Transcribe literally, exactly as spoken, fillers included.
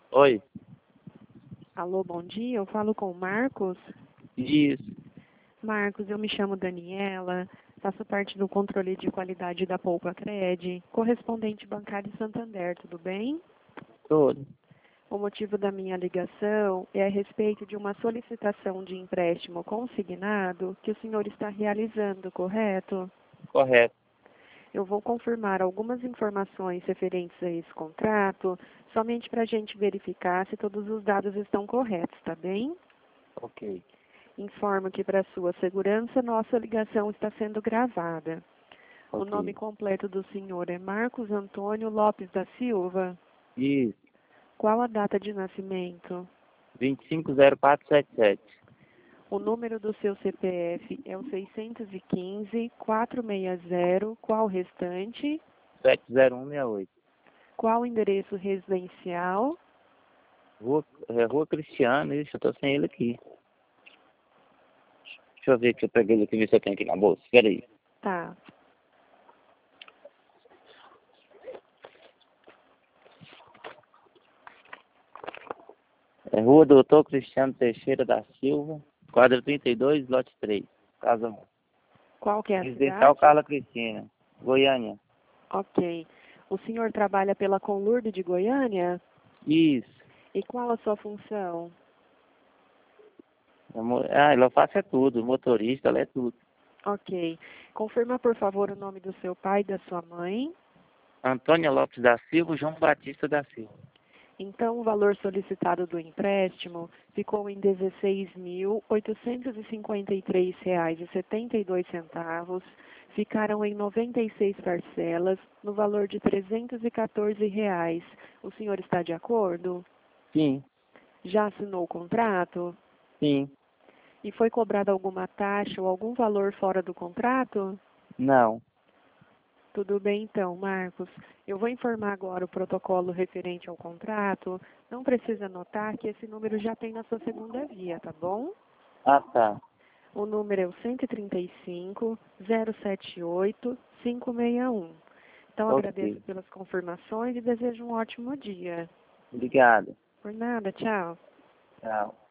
Oi, Alô, bom dia. Eu falo com o Marcos. isso. Marcos, eu me chamo Daniela, faço parte do controle de qualidade da Poupa Cred, correspondente bancário Santander, tudo bem? Tudo. O motivo da minha ligação é a respeito de uma solicitação de empréstimo consignado que o senhor está realizando, correto? Correto. Eu vou confirmar algumas informações referentes a esse contrato, somente para a gente verificar se todos os dados estão corretos, tá bem? Ok. Informo que, para sua segurança, nossa ligação está sendo gravada. O Ok. nome completo do senhor é Marcos Antônio Lopes da Silva. Isso. Qual a data de nascimento? vinte e cinco zero quatro setenta e sete. O número do seu C P F é o seiscentos e quinze, quatrocentos e sessenta. Qual o restante? sete zero um seis oito. Qual o endereço residencial? Rua, é, Rua Cristiano, isso, eu tô sem ele aqui. Deixa eu ver que eu peguei ele aqui, ver se eu tenho aqui na bolsa. Espera aí. Tá. É Rua Doutor Cristiano Teixeira da Silva, quadra trinta e dois, lote três, casa um. Qual que é a Residencial cidade? Carla Cristina, Goiânia. Ok. O senhor trabalha pela Conlurb de Goiânia? Isso. E qual a sua função? Eu mo- Ah, ela faça é tudo, motorista, ela é tudo. Ok. Confirma, por favor, o nome do seu pai e da sua mãe. Antônia Lopes da Silva, João Batista da Silva. Então, o valor solicitado do empréstimo ficou em dezesseis mil oitocentos e cinquenta e três reais e setenta e dois centavos. Ficaram em noventa e seis parcelas, no valor de trezentos e quatorze reais. O senhor está de acordo? Sim, Já assinou o contrato? sim. E foi cobrada alguma taxa ou algum valor fora do contrato? Não. Tudo bem então, Marcos. Eu vou informar agora o protocolo referente ao contrato. Não precisa anotar que esse número já tem na sua segunda via, tá bom? Ah, tá. O número é o cento e trinta e cinco, zero sete oito, cinco seis um. Então, agradeço Ok. pelas confirmações e desejo um ótimo dia. Obrigado. Por nada, tchau. Tchau.